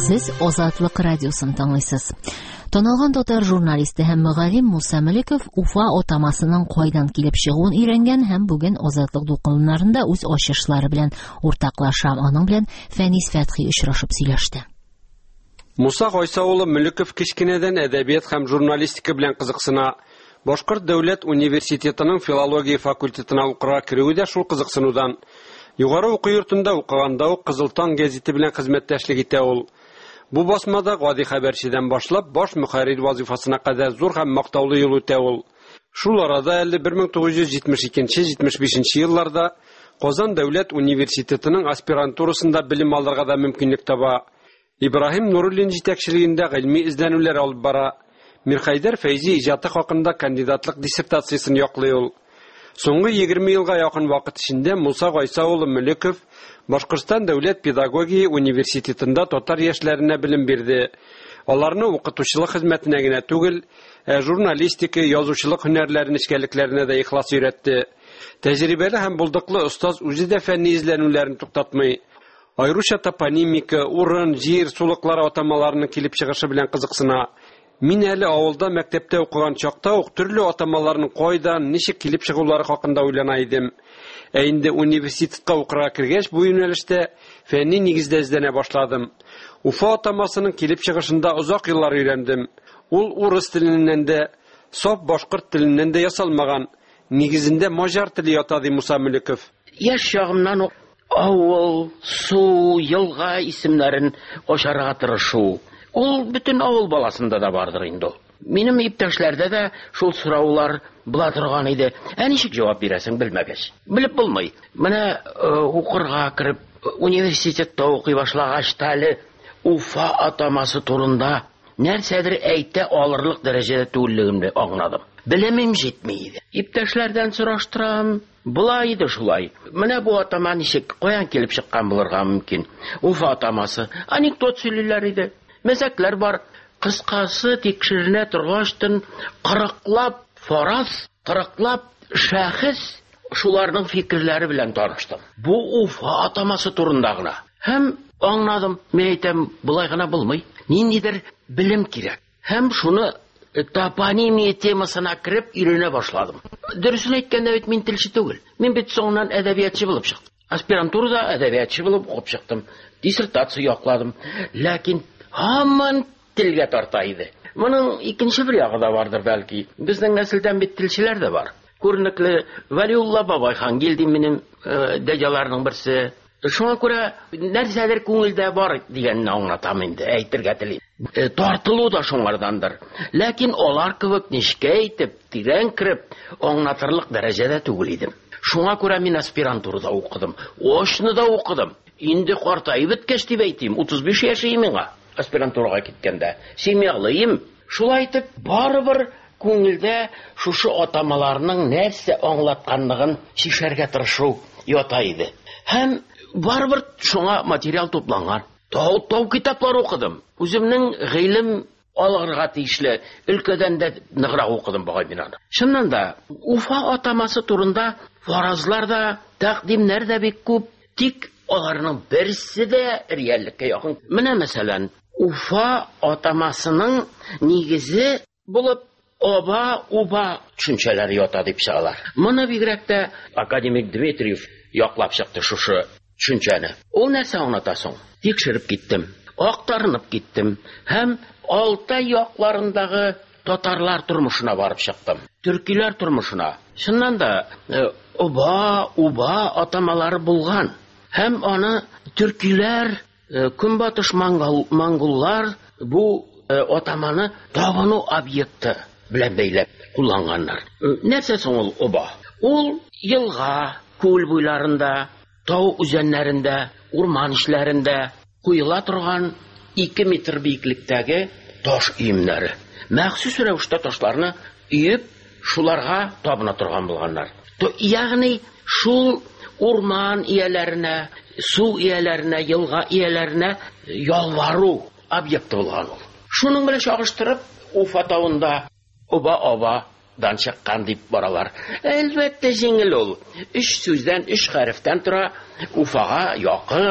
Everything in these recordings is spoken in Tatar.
Сез Азатлык радиосын тыңлыйсыз. Танылган татар журналисты һәм мөгаллим Муса Мөлеков Уфа атамасының кайдан килеп чыгуын өйрәнгән һәм бүген Азатлык дулкыннарында үз ачышлары белән уртаклаша. Аның белән Фәнис Фәтхи очрашып сөйләште. Муса Гайса улы Мөлеков кичкенәдән әдәбият һәм журналистика белән кызыксына. Башкорт дәүләт университетының филология факультетына укырга керүе дә шул кызыксынудан. Югары уку йортында укыганда ук Кызыл таң гәзите белән хезмәттәшлек итә ул. Бу басмада гади хәбәрчедән башлап баш мөхәррир вазифасына кадәр зур һәм мактаулы юл үтә ул. Шул арада 1972-75 елларда Казан дәүләт университетының аспирантурасында белем алырга да мөмкинлек таба. Ибраһим Нуруллин җитәкчелегендә гыйльми эзләнүләр алып бара. Мирхәйдәр Фәйзи иҗаты хакында кандидатлык диссертациясын яклый ул. Соңгы 20 елга якын вакыт эчендә Муса Гайса улы Мөлеков Башкортстан дәүләт педагогия университетында татар яшьләренә белем бирде. Аларны укытучылык хезмәтенә генә түгел, журналистика, язучылык һөнәрләрен эшкәлекләренә дә ихлас өйрәтте. Тәҗрибәле һәм булдыклы остаз үзе дә фәнни изләнүләрен туктатмый. Айруча топонимика, урын, җир, сулыклар атамаларының килеп чыгышы белән кызыксына. Мин әле авылда мәктәптә укыган чакта ук төрле атамаларның кайдан, ничек килеп чыгулары хакында уйлана идем. Инде университетка укырга кергәч, бу юнәлештә фәнни нигездә эзләнә башладым. Уфа атамасының килеп чыгышында озак еллар өйрәндем. Ул урыс теленнән дә, саф башкорт теленнән дә ясалмаган. Нигезендә маҗар теле ята ди Муса Мөлеков. Яшь чагымнан ук авыл, су, елга исемнәрен ачарга тырышу. Ул бүтән авыл баласында да бардыр инде. Минем иптәшләрдә дә шул сораулар була торган иде. Ничек җавап бирәсең белмәгәч? Белеп булмый. Менә укырга кирип, университетта укый башлагач тәле Уфа атамасы турында нәрсәдер әйтә алырлык дәрәҗәдә түгеллегемне аңладым. Белемем җитми иде. Иптәшләрдән сораштырам. Булай иде шулай. Менә бу атама ничек, каян килеп чыккан булырга мөмкин? Уфа атамасы анекдот сөйлиләр иде. Мәсәкләр бар. Кыскасы тикшеренә торгаштан 40лап фараз, 40лап шәхес шуларның фикерләре белән таныштым. Бу Уфа атамасы турында гына. Һәм аңладым, мен әйтәм, булай гына булмый. Ниндидер белем кирәк. Һәм шуны топонимия темасына кирип өйрәнә башладым. Дөресен әйткәндә бит мин телче түгел. Мин бит соңыннан әдәбиятчы булып чыктым. Аспирантурада әдәбиятчы булып укып чыктым. Диссертация якладым. Ләкин һаман телгә тарта иде. Моның икенче бер ягы да бардыр бәлки. Безнең нәселдән бит телчеләр дә бар. Күренекле Вәлиулла бабай Хангилди минем дәҗаларның берсе. Шуңа күрә нәрсәдер күңелдә бар дигәнне аңлатам инде, әйтергә телим. Тартылу да шуңардандыр. Ләкин алар кебек нишкә әйтеп, тирән кирип, аңлатырлык дәрәҗәдә түгел идем. Шуңа күрә мин аспирантурада укыдым. Очны да укыдым. Инде картайып беткәч дип әйтим, 35 яши миңа аспирантурага киткәндә. Семьялыйм. Шулай итеп, барыбер күңелдә шушы атамаларның нәрсә аңлатканлыгын шишәргә тырышу ята иде. Һәм барыбер шуңа материал тупланган. Тау китаплар укыдым. Үземнең гыйлем алырга тиешле өлкәдән дә ныграк укыдым багай мин аны. Шуннан да Уфа атамасы турында фаразлар да, тәкъдимнәр дә бик күп, тик аларның берсе дә реальлеккә якын. Менә мәсәлән, Уфа атамасының нигезе булып оба төшенчәләре ята дип чыгалар. Моны бигрәк тә академик Дмитриев яклап чыкты шушы төшенчәне. Ул нәрсә аңлата соң? Тикшереп киттем, актарынып киттем һәм Алтай якларындагы татарлар тормышына барып чыктым. Төркиләр тормышына. Шуннан да оба атамалары булган. Һәм аны төркиләр, көнбатыш монгolлар бу атаманы табыну объекты белән бәйләп кулланганнар. Нәрсә соң ул оба? Ул елга, күл буйларында, тау үзәннәрендә, урман эчләрендә куела торган 2 метр биеклектәге таш өемнәре. Махсус рәвештә ташларны өеп, шуларга табына торган булганнар. Ягъни шул урман ияләренә, су ияләренә, елга ияләренә ялвару объекты булган ул. Шуның белән чагыштырып, Уфа тавында оба-дан чыккан дип баралар. Әлбәттә җиңел ул. 3 сүздән, 3 хәрефтән тора, Уфага якын,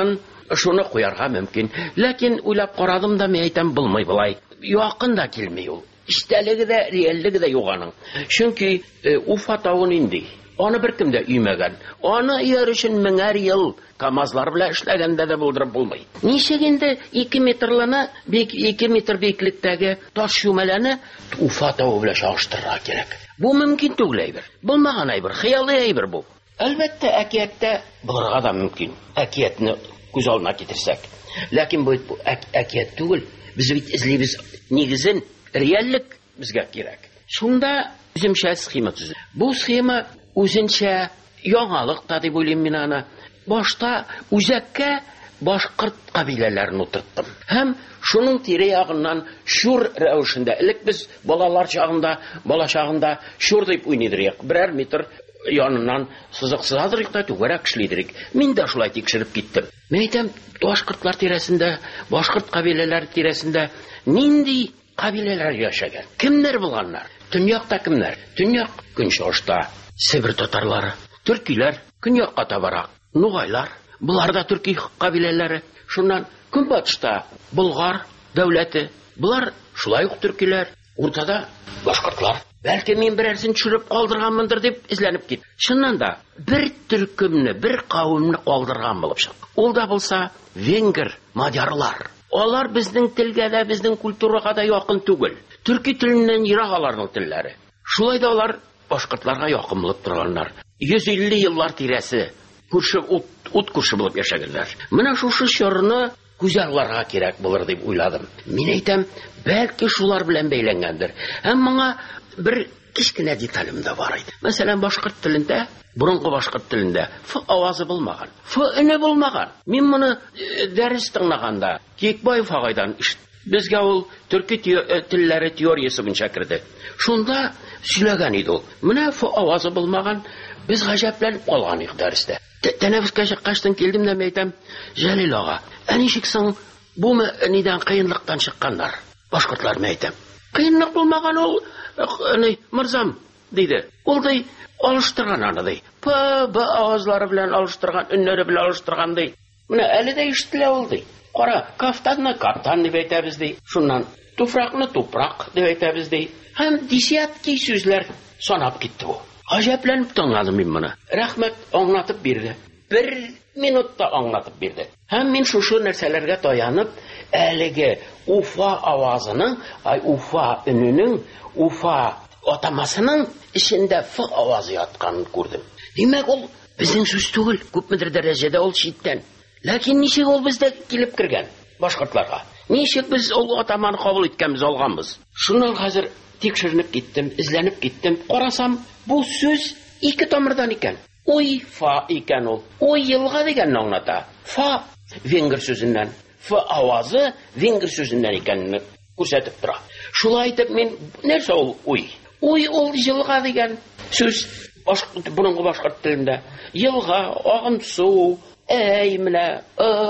шуны куярга мөмкин. Ләкин уйлап карадым да, мен әйтәм, булмый булай. Якында килми ул. Иштәлеге дә, реальлеге дә юк аның. Чөнки Уфа тауын инде. Аны беркем дә үймәгән. Аны яр өчен меңәр ел КАМАЗлар белән эшләгәндә дә булдырып булмый. Ничек инде 2 метрлыны, 2 метр биеклектәге таш чүмәләне Уфа тауы белән чагыштырырга кирәк. Бу мөмкин түгел әйбер. Булмаган әйбер, хыялы әйбер бу. Әлбәттә, әкиятдә булырга да мөмкин. Әкиятне күз алдына китерсәк. Ләкин бу әкият түгел. Без бит эзлибез нигезен, реальлек безгә кирәк. Шунда үземчә схема төзә. Бу схема үзенчә яңалык та дип уйлыйм мин аны. Башта үзәккә башкорт кабиләләрен утырттым. Һәм шуның тирә-ягыннан шур рәвешендә, элек без балалар чагында, бала чагында шур дип уйныйдык. Берәр метр яныннан сызык-сызадырык та түгәрәк эшлидерик. Мин дә шулай тикшереп киттем. Мен әйтәм, башкортлар тирәсендә, башкорт кабиләләре тирәсендә нинди кабиләләр яшәгән? Кемнәр булганнар? Төньякта кемнәр? Төньяк көнчыгышта Себер татарлары, төркиләр, көньякка табарак, нугайлар, булар да төрки кабиләләре. Шуннан көнбатышта Болгар дәүләте, булар шулай ук төркиләр, уртада башкортлар. Бәлки мин берәрсен төшереп калдырганмындыр дип эзләнеп кит. Шуннан да бер төркемне, бер кавымны калдырган булып чык. Ул да булса венгер, мадярлар. Алар безнең телгә дә, безнең культурага да якын түгел. Төрки теленнән ерак аларның телләре. Шулай да алар башкортларга якын булып торганнар. 150 еллар тирәсе күрше ут күрше булып яшәгәннәр. Менә шушы чорны күзалларга кирәк булыр дип уйладым. Мин әйтәм, бәлки шулар белән бәйләнгәндер. Һәм моңа бер кичкенә деталем дә бар иде. Мәсәлән, башкорт телендә, бурынгы башкорт телендә ф авазы булмаган, ф өне булмаган. Мин моны дәрес тыңлаганда Кекбаев агайдан безгә ул төрки телләре теориясе буенча керде. Шунда сөйләгән иде ул. Менә ф авазы булмаган, без гаҗәпләнеп калган идек дәрестә. Тәнәфескә чыккачтан килдем дә әйтәм, Җәлил ага, ничек соң бу нидән кыенлыктан чыкканнар? Башкортлар әйтәм. Кыенлык булмаган ул, мырзам, диде. Ул ди алыштырган аны ди. П авазлары белән алыштырган, өннәре белән алыштырган ди. Менә әле дә ишетелә ул ди. Кара, кафтанны каптан дип әйтәбез ди. Шуннан туфракны тупрак дип әйтәбез ди. Һәм десятки сүзләр санап китте бу. Гаҗәпләнеп тыңладым мин моны. Рәхмәт, аңлатып бирде. 1 минутта аңлатып бирде. Һәм мин шушы нәрсәләргә таянып, әлеге Уфа авазының, Уфа өненең, Уфа атамасының эчендә ф авазы ятканын күрдем. Димәк, ул безнең сүз түгел, күпмедер дәрәҗәдә ул читтән. Ләкин ничек ул бездә килеп кергән башкортларга? Ничек біз ул атаманы кабул иткәнбез, алганбыз? Шуннан хәзер тикшеренеп киттем, изләнеп киттем. Карасам, бу сүз 2 тамырдан икән. Уйфа икән ул. Уй елга дигәнне аңлата. Фа венгер сүзеннән, ф авазы венгер сүзеннән икәнне күрсәтеп тора. Шулай итеп мин, нәрсә ул уй? Уй ул елга дигән сүз бурынгы башкорт телендә. Елга, агым су, менә,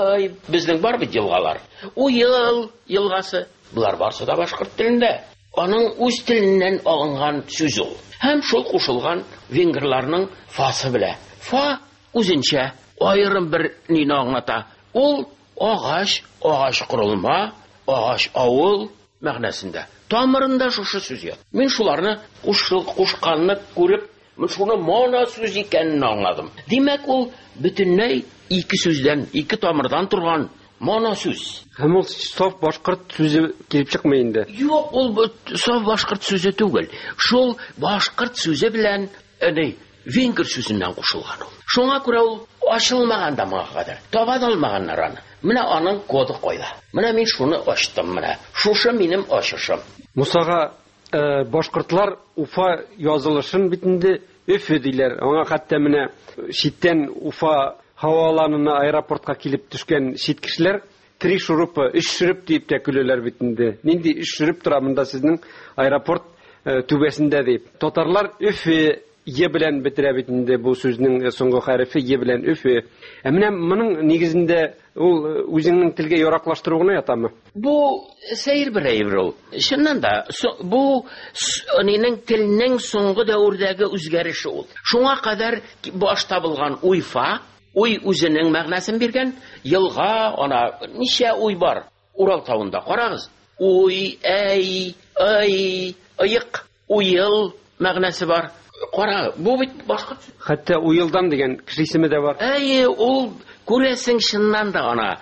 безнең бар бит елгалар. Уйыл елгасы. Булар барсы да башкорт телендә. Аның үз теленнән алынган сүз ул. Һәм шул кушылган венгерларның фасы белә. Фа үзенчә аерым бер нине аңлата. Ул агач, агач корылма, агач авыл мәгънәсендә. Тамырында шушы сүз ят. Мин шуларны кушканны күреп, мен шуны мана сүз икәнен аңладым. Димәк, ул бөтенләй 2 сүздән, 2 тамырдан турган мана сүз. Һәм ул саф башкорт сүзе килеп чыкмый инде. Юк, ул саф башкорт сүзе түгел. Шул башкорт сүзе белән, венгер сүзеннән кушылган ул. Шуңа күрә ул ачылмаган да моңа кадәр. Таба алмаганнар аны. Менә аның коды кайда. Менә мин шуны ачтым менә. Шушы минем ачышым. Мусага башкортлар Уфа язылышын бит инде Өфе диләр. Аңа хәтта менә читтән Уфа һаваланына аэропортка килеп төшкән чит кешеләр 3 шурупы, 3 шуруп дип тә көләләр бит инде. Нинди 3 шуруп тора монда сезнең аэропорт түбәсендә дип. Татарлар Өфе Е белән бетерә бит инде бу сүзнең соңгы хәрефе Е белән Өфе. Менә моның нигезендә ул үзеңнең телгә яраклаштыру гына ятамы? Бу сәер бер әйбер ул. Шуннан да бу нинең телнең соңгы дәврдәге үзгәреше ул. Шуңа кадәр башта булган Уйфа, Уй үзенең мәгънәсен биргән. Елга, ана ничә уй бар Урал тавында, карагыз. Уй, әй, ыйык, уйыл мәгънәсе бар. Кара, бу бит башка. Хәтта уйылдан дигән кеше исеме дә бар. Ул күрәсең шыннан да ана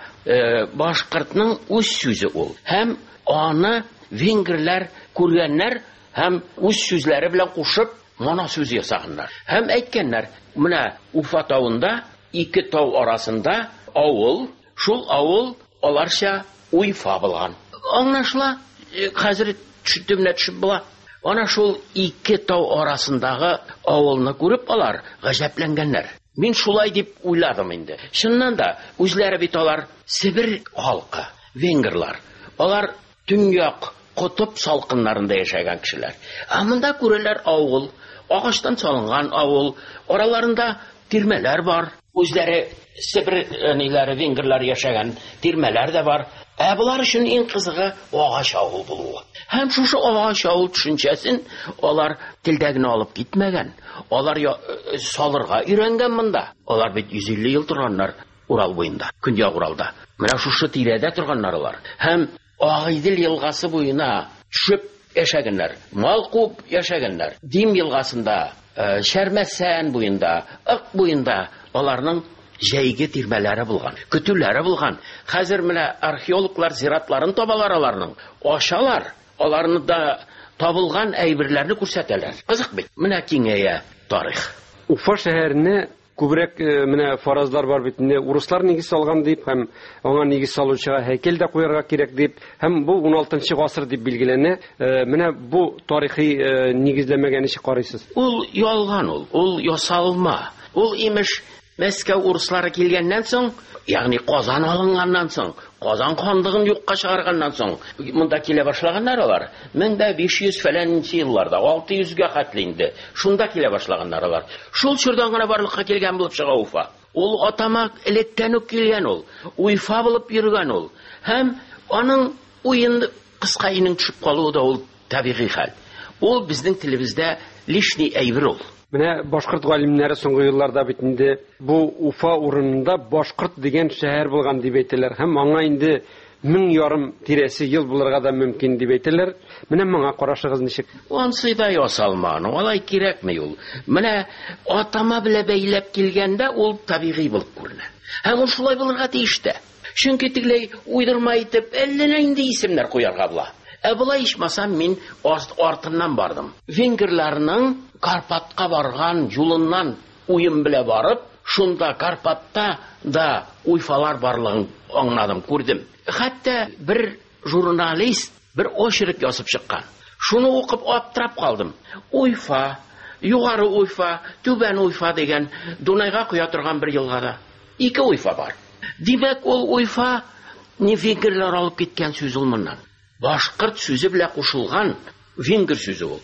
башкортның үз сүзе ул. Һәм аны венгрлар күргәннәр һәм үз сүзләре белән кушып моны сүз ясаганнар. Һәм әйткәннәр, менә Уфа тавында ике тау арасында авыл, шул авыл аларча Уйфа булган. Аңлашыла, хәзер төшүтемне төшүп була. Ана шул ике тау арасындагы авылны күреп алар гаҗәпләнгәннәр. Мин шулай дип уйладым инде. Шуннан да үзләре бит алар Сибир халкы, венгрлар. Алар төньяк кутып салкыннарында яшәгән кешеләр. Монда күрәләр авыл, агачтан салынган авыл, араларында тирмәләр бар. Үзләре Сибир венгрлар яшәгән тирмәләр дә бар. Булар өчен иң кызыгы агач авыл булуы. Һәм шушы агач авыл төшенчәсен алар телдәгенә алып китмәгән. Алар салырга өйрәнгән монда. Алар бит 150 ел торганнар Урал буенда, Көньяк Уралда. Менә шушы тирәдә торганнар алар. Һәм Агыйдел елгасы буена төшеп яшәгәннәр. Малкуб яшәгәннәр. Дим елгасында, Шәрмәсән буенда, Ык буенда аларның җәйге тирмәләре булган, көтүләре булган. Хәзер менә археологлар зиратларын табалар аларның. Ашалар, аларны да табылган әйберләрне күрсәтәләр. Кызык бит. Менә киңәя тарих. Уфа шәһәренә күбрәк менә фаразлар бар бит. Урыслар нигез салган дип, һәм аңа нигез салучыга һәйкәл дә куярга кирәк дип, һәм бу 16-нчы гасыр дип билгеләнә. Менә бу тарихи нигезләмәгә ничек карыйсыз? Ул ялган, ул ясалма. Ул имеш Мәскәү урыслары килгәннән соң, ягъни Казан алынганнан соң, Казан ханлыгын юкка чыгарганнан соң, монда килә башлаганнар алар. 1500 фәләнче елларда, 600-гә хәтле инде. Шунда килә башлаганнар алар. Шул чордан гына барлыкка килгән булып чыга Уфа. Ул атама электән үк килгән ул. Уйфа булып йөргән ул. Һәм аның уен кыска инең төшеп калуы да ул табигый хәл. Ул безнең телебездә лишний әйбер ул. Менә башкорт галимнәре соңгы елларда бит инде бу Уфа урынында башкорт дигән шәһәр булган дип әйтәләр. Һәм аңа инде 1000 тирәсе ел булырга да мөмкин дип әйтәләр. Менә моңа карашыгыз ничек? Онсы да ясалманы, алай кирәкми ул. Менә атама белә бәйләп килгәндә ул табигый булып күренә. Һәм ул шулай булырга тиеш тә. Чөнки тигләй уйдырма итеп, әллә инде исемнәр куярга була. Булай ичмасам мин артыннан бардым. Венгрларның Карпатка барган юлыннан уем белә барып, шунда Карпатта да уйфалар барлыгын аңладым, күрдем. Хәтта бер журналист бер очерк язып чыккан. Шуны укып аптырап калдым. Уйфа, югары Уйфа, түбән Уйфа дигән Дунайга куя торган бер елгада ике Уйфа бар. Димәк, ул Уйфа венгрлар алып киткән сүз ул моннан. Башкорт сүзе белән кушылган венгр сүзе ул.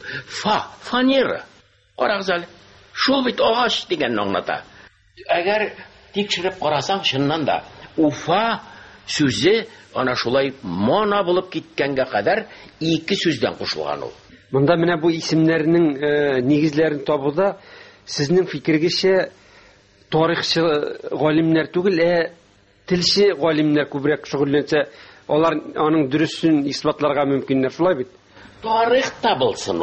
Фанера. Карагыз әле. Шул бит агач дигәнне аңлата. Әгәр тикшереп карасаң, чыннан да Уфа сүзе ана шулай мона булып киткәнгә кадәр ике сүздән кушылган ул. Монда менә бу исемнәрнең нигезләрен табуда сезнең фикергезчә тарихчы галимнәр түгел, телче галимнәр күбрәк шөгыльләнсә, алар аның дөресен исбатларга мөмкиннәр, шулай бит? Тарихта булсын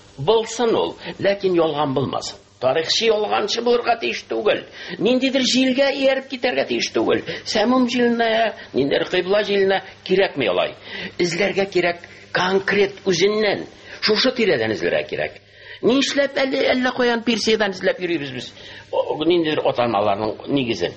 ул, ләкин ялган булмасын. Тарихчы ялганчы булырга тиеш түгел. Ниндидер җилгә ияреп китәргә тиеш түгел. Сәмум җиленә, ниндидер кыйбла җиленә кирәкми алай. Изләргә кирәк конкрет үзеннән. Шушы тирәдән изләргә кирәк. Нишләп әллә каян Персиядән изләп йөрибез без? Ниндидер аталмаларның нигезен.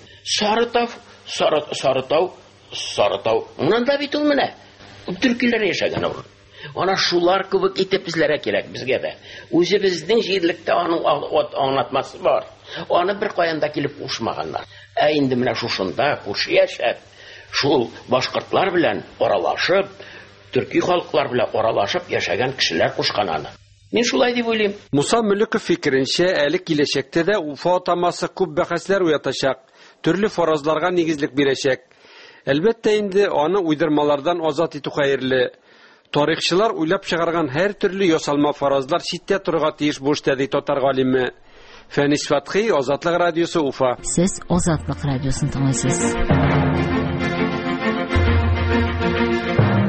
Сарытау. Монда бит ул менә. Төркиләр яшәгән ул. Ана шулар кебек итеп безләргә кирәк безгә дә. Үзебезнең җирлектә аның аңлатмасы бар. Аны бер каян да килеп ушмаганнар. Инде менә шушында күрше яшәп, шул башкортлар белән аралашып, төрки халыклар белән аралашып яшәгән кешеләр кушкан аны. Мин шулай дип уйлыйм. Муса Мөлеков фикеренчә, әле киләчәктә дә Уфа атамасы күп бәхәсләр уятачак, төрле фаразларга нигезлек бирәчәк. Әлбәттә инде аны уйдырмалардан азат итү хәерле. Тарихчылар уйлап чыгарган һәр төрле ясалма фаразлар читтә торырга тиеш бу эштә ди татар галиме. Фәнис Фатхи, Азатлык радиосы, Уфа. Сез Азатлык радиосын тыңлыйсыз.